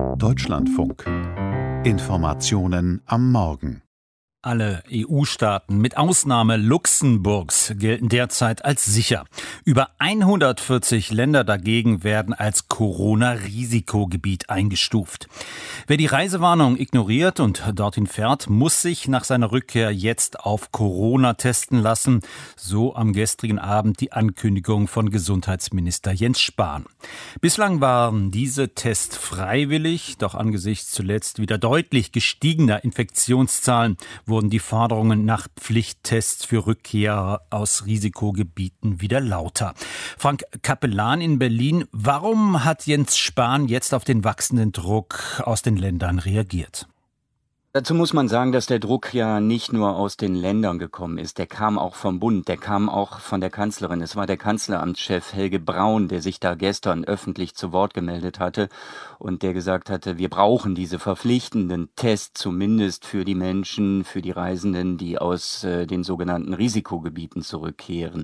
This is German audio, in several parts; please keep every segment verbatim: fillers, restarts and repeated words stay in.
Deutschlandfunk. Informationen am Morgen. Alle E U-Staaten mit Ausnahme Luxemburgs gelten derzeit als sicher. Über hundertvierzig Länder dagegen werden als Corona-Risikogebiet eingestuft. Wer die Reisewarnung ignoriert und dorthin fährt, muss sich nach seiner Rückkehr jetzt auf Corona testen lassen. So am gestrigen Abend die Ankündigung von Gesundheitsminister Jens Spahn. Bislang waren diese Tests freiwillig, doch angesichts zuletzt wieder deutlich gestiegener Infektionszahlen wurden die Forderungen nach Pflichttests für Rückkehrer aus Risikogebieten wieder lauter. Frank Capellan in Berlin, warum hat Jens Spahn jetzt auf den wachsenden Druck aus den Ländern reagiert? Dazu muss man sagen, dass der Druck ja nicht nur aus den Ländern gekommen ist. Der kam auch vom Bund, der kam auch von der Kanzlerin. Es war der Kanzleramtschef Helge Braun, der sich da gestern öffentlich zu Wort gemeldet hatte und der gesagt hatte, wir brauchen diese verpflichtenden Tests zumindest für die Menschen, für die Reisenden, die aus äh, den sogenannten Risikogebieten zurückkehren.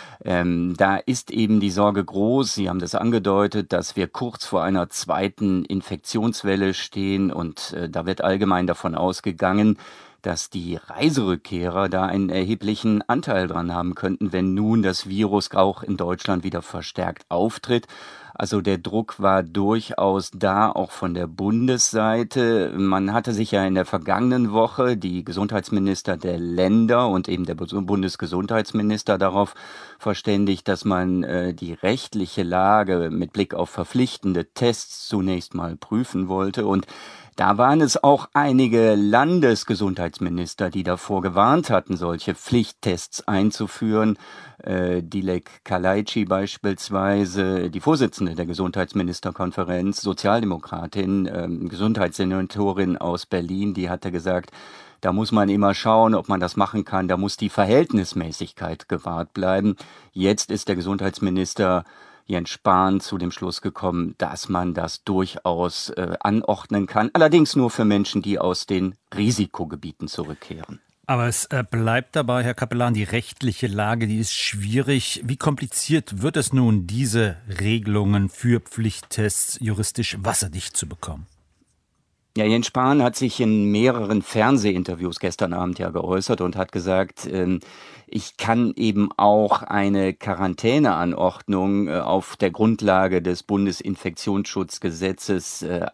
Ähm, da ist eben die Sorge groß, Sie haben das angedeutet, dass wir kurz vor einer zweiten Infektionswelle stehen und äh, da wird allgemein davon ausgegangen, dass die Reiserückkehrer da einen erheblichen Anteil dran haben könnten, wenn nun das Virus auch in Deutschland wieder verstärkt auftritt. Also der Druck war durchaus da, auch von der Bundesseite. Man hatte sich ja in der vergangenen Woche die Gesundheitsminister der Länder und eben der Bundesgesundheitsminister darauf verständigt, dass man äh, die rechtliche Lage mit Blick auf verpflichtende Tests zunächst mal prüfen wollte. Und da waren es auch einige Landesgesundheitsminister, die davor gewarnt hatten, solche Pflichttests einzuführen. Äh, Dilek Kalaici beispielsweise, die Vorsitzende der Gesundheitsministerkonferenz, Sozialdemokratin, äh, Gesundheitssenatorin aus Berlin, die hatte gesagt, da muss man immer schauen, ob man das machen kann. Da muss die Verhältnismäßigkeit gewahrt bleiben. Jetzt ist der Gesundheitsminister Jens Spahn zu dem Schluss gekommen, dass man das durchaus äh, anordnen kann. Allerdings nur für Menschen, die aus den Risikogebieten zurückkehren. Aber es äh, bleibt dabei, Herr Capellan, die rechtliche Lage, die ist schwierig. Wie kompliziert wird es nun, diese Regelungen für Pflichttests juristisch wasserdicht zu bekommen? Ja, Jens Spahn hat sich in mehreren Fernsehinterviews gestern Abend ja geäußert und hat gesagt, ähm, ich kann eben auch eine Quarantäneanordnung äh, auf der Grundlage des Bundesinfektionsschutzgesetzes äh,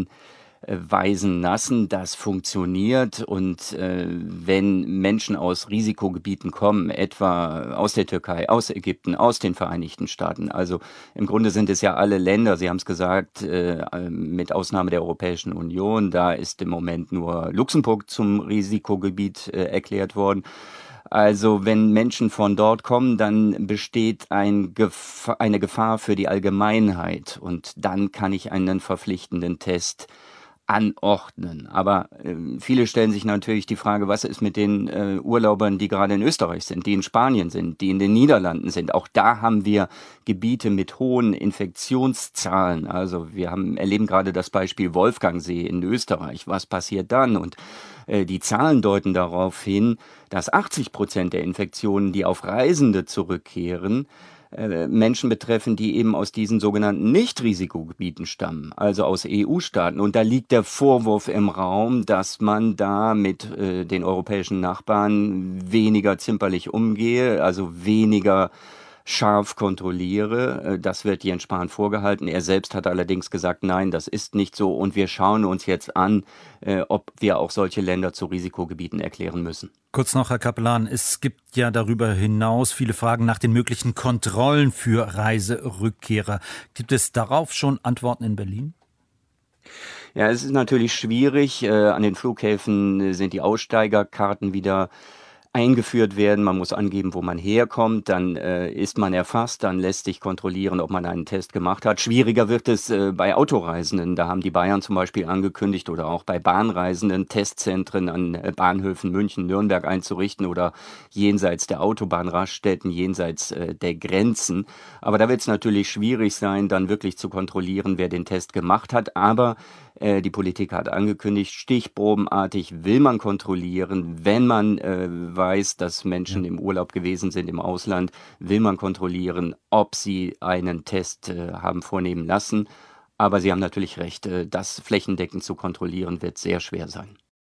anweisen lassen. Das funktioniert und äh, wenn Menschen aus Risikogebieten kommen, etwa aus der Türkei, aus Ägypten, aus den Vereinigten Staaten, also im Grunde sind es ja alle Länder, Sie haben es gesagt, äh, mit Ausnahme der Europäischen Union, da ist im Moment nur Luxemburg zum Risikogebiet äh, erklärt worden. Also wenn Menschen von dort kommen, dann besteht ein Gef- eine Gefahr für die Allgemeinheit und dann kann ich einen verpflichtenden Test anordnen. Aber äh, viele stellen sich natürlich die Frage, was ist mit den äh, Urlaubern, die gerade in Österreich sind, die in Spanien sind, die in den Niederlanden sind. Auch da haben wir Gebiete mit hohen Infektionszahlen. Also wir haben, erleben gerade das Beispiel Wolfgangsee in Österreich. Was passiert dann? Und äh, die Zahlen deuten darauf hin, dass achtzig Prozent der Infektionen, die auf Reisende zurückkehren, Menschen betreffen, die eben aus diesen sogenannten Nicht-Risikogebieten stammen, also aus E U-Staaten. Und da liegt der Vorwurf im Raum, dass man da mit äh, den europäischen Nachbarn weniger zimperlich umgehe, also weniger scharf kontrolliere. Das wird Jens Spahn vorgehalten. Er selbst hat allerdings gesagt, nein, das ist nicht so. Und wir schauen uns jetzt an, ob wir auch solche Länder zu Risikogebieten erklären müssen. Kurz noch, Herr Capellan, es gibt ja darüber hinaus viele Fragen nach den möglichen Kontrollen für Reiserückkehrer. Gibt es darauf schon Antworten in Berlin? Ja, es ist natürlich schwierig. An den Flughäfen sind die Aussteigerkarten wieder eingeführt werden. Man muss angeben, wo man herkommt, dann äh, ist man erfasst, dann lässt sich kontrollieren, ob man einen Test gemacht hat. Schwieriger wird es äh, bei Autoreisenden. Da haben die Bayern zum Beispiel angekündigt oder auch bei Bahnreisenden Testzentren an äh, Bahnhöfen München, Nürnberg einzurichten oder jenseits der Autobahnraststätten, jenseits äh, der Grenzen. Aber da wird es natürlich schwierig sein, dann wirklich zu kontrollieren, wer den Test gemacht hat. Aber äh, die Politik hat angekündigt, stichprobenartig will man kontrollieren, wenn man äh, weiß, dass Menschen im Urlaub gewesen sind im Ausland, will man kontrollieren, ob sie einen Test äh, haben vornehmen lassen. Aber Sie haben natürlich recht, äh, das flächendeckend zu kontrollieren wird sehr schwer sein.